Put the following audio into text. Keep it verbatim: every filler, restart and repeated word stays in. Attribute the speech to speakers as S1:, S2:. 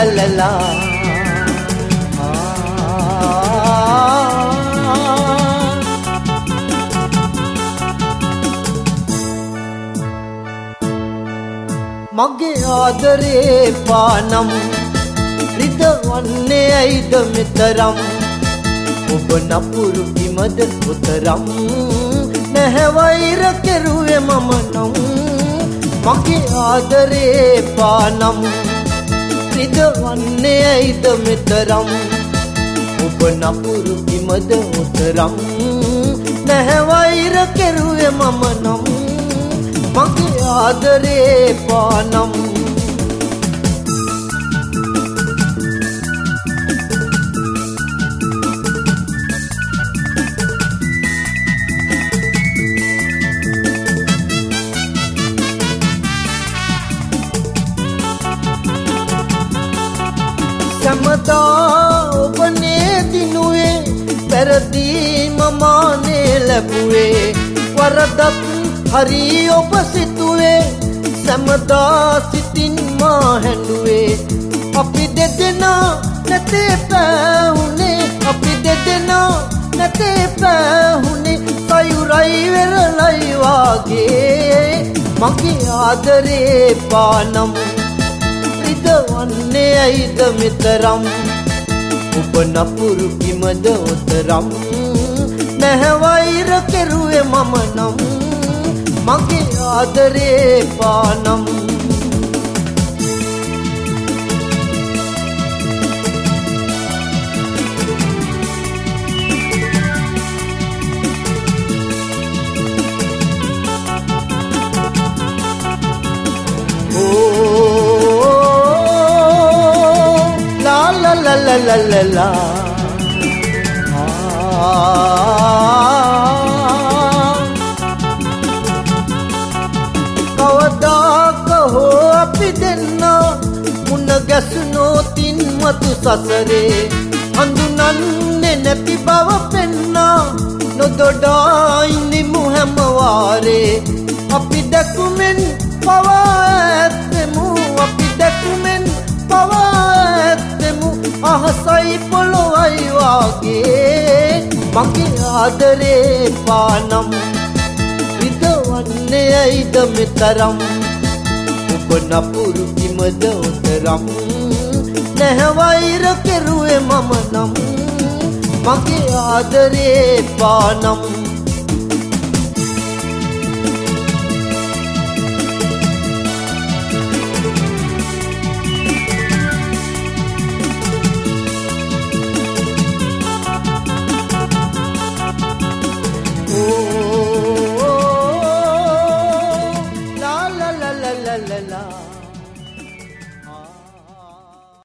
S1: la la. මගේ ආදරේ පානම් රිදවන්නේ ඇයිද මෙතරම් ඔබ නපුරු කිමද උතරම් නැහැ වෛර කෙරුවේ මම නම් මගේ ආදරේ පානම් රිදවන්නේ ඇයිද මෙතරම් ඔබ නපුරු කිමද උතරම් නැහැ වෛර කෙරුවේ මම නම් මගේ ආදරේ පානම් සමදා ඔබනේ දිනුවේ පෙරදීම මානේ ලැබුවේ වරදක් හරි ඔබ සිතුවේ සමදා සිතින් මා හැඬුවේ අපි දෙදෙනා නැතේ පැවුනේ අපි දෙදෙනා නැතේ පැවුනේ සයුරයි වෙරළයි වාගේ මගේ ආදරේ පානම් රිදවන්නේ ඇයිද මෙතරම් ඔබ නපුරු කිමද උතරම් නැහැ වෛර කෙරුවේ මම නම් මගේ ආදරේ පානම් la la la la la la la කවදාක හෝ අපි දෙන්නා මුණ ගැසුනොතින් මතු සසරේ හඳුනන්නේ නැති බව පෙන්නා නොදොඩා ඉඳිමු හැම වාරේ අපි දැකුමෙන් පවා ඇත්තෙමු අපි දැකුමෙන් පවා ඇත්තෙමු අහසයි පොළොවයි වාගේ මගේ ආදරේ පානම් රිදවන්නේ ඇයිද මෙතරම් ඔබ නපුරු කිමද උතරම් නැහැ වෛර කෙරුවේ මම නම් මගේ ආදරේ පානම්